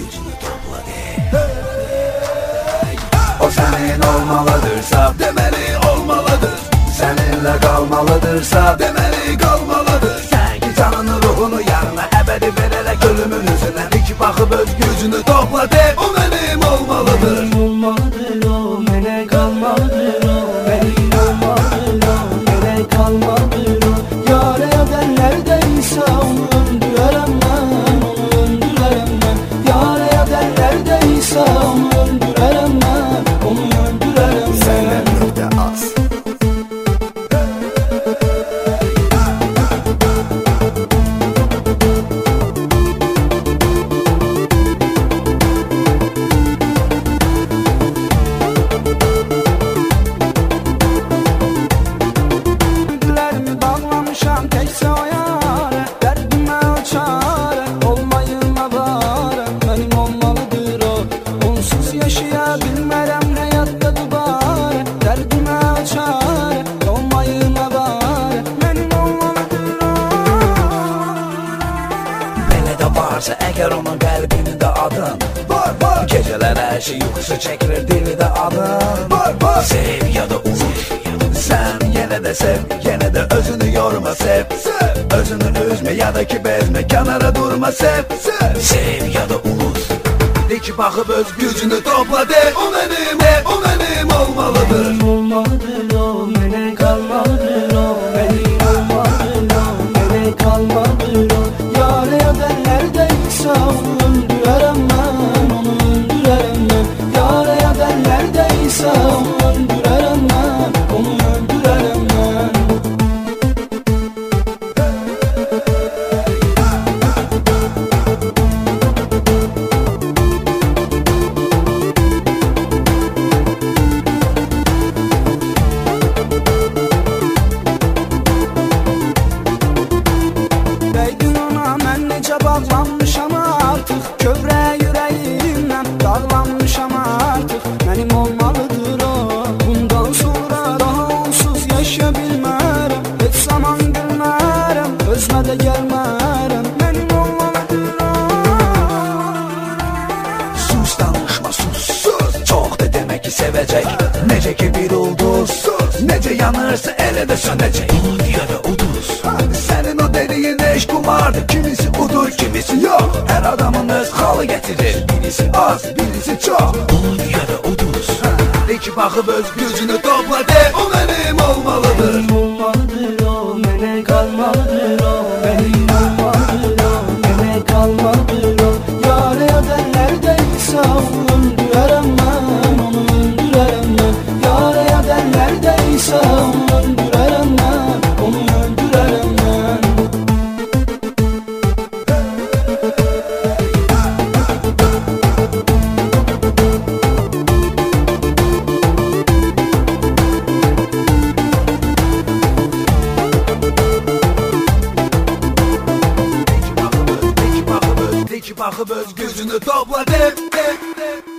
gücünü topla de. O senin olmalıdırsa demeli olmalıdır. Seninle kalmalıdırsa demeli kalmalıdır. Sen ki canını ruhunu yarına ebedi vererek ölümün üzerine dik bakıp öz gücünü topla de. O benim olmalıdır. Benim olmalıdır o, mene kalmalıdır o. Benim olmalıdır o, mene kalmalıdır o. Yâre edenler deyse onu öldürürüm ben, onu öldürürüm ben. Yâre edenler deyse onu öldürürüm ben, onu öldürürüm ben. Senden nokta az. Tekse o yâre, derdime o çare. Olmayınla bare, benim olmalıdır o. Onsuz yaşayabilmerem hayatta dubare. Derdime o çare, olmayınla bare, benim olmalıdır o. Belə də varsa əgər onun qəlbində adın var. Gecələr hər şey yuxusu çəkilir dildə adın var. Sev ya da unut, sen yenə də sev, yenə də özünü yorma sev. Özünü üzme ya da ki bezme, kenara durma sev. Sev ya da unut, dik bakıp öz gücünü topla de. O benim, o benim olmalıdır. Benim olmalıdır o, mene kalmalıdır o. Benim olmalıdır o, mene kalmalıdır o. Yâre edenler deyse onu öldürürüm ben, onu öldürürüm ben. Yâre edenler deyse onu öldürürüm ben, onu öldürürüm ben. Değdin ona mən necə bağlanmışam artıq. Kövrək yüreğimdən dağlanmışam artıq. Mənim olmalıdır o, bundan sonra daha onsuz yaşaya bilmərəm. Heç zaman gülmərəm, özmə də gəlmərəm. Mənim olmalıdır o. Sus danışma sus. Çok da demek ki sevecek. Nece ki bir ulduz. Nece yanırsa ele de sönecek. Umut ya da uduz. Senin o dediğin eş kumardı. Kimisi udur kimisi yok. Her adamın öz halı getirir. Birisi az birisi çok. Umut ya da uduz. Dik bakıp öz gücünü topla de. O benim olmalıdır. Benim olmalıdır o, mene kalmalıdır o. Benim olmalıdır o, mene kalmalıdır o. Yâre edenler deyse onu öldürürüm ben, onu öldürürüm ben. Yâre edenler deyse onu öldürürüm ben, onu öldürürüm ben. Dik bakıp öz gücünü topla de.